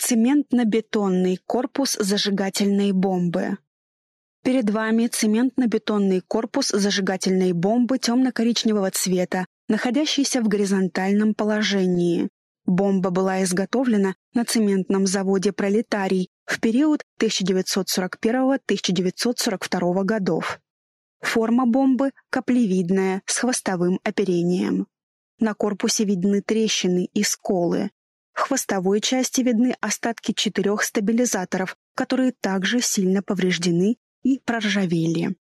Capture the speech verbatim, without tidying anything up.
Цементно-бетонный корпус зажигательной бомбы. Перед вами цементно-бетонный корпус зажигательной бомбы темно-коричневого цвета, находящийся в горизонтальном положении. Бомба была изготовлена на цементном заводе «Пролетарий» в период тысяча девятьсот сорок первого — тысяча девятьсот сорок второго годов. Форма бомбы каплевидная, с хвостовым оперением. На корпусе видны трещины и сколы. В хвостовой части видны остатки четырех стабилизаторов, которые также сильно повреждены и проржавели.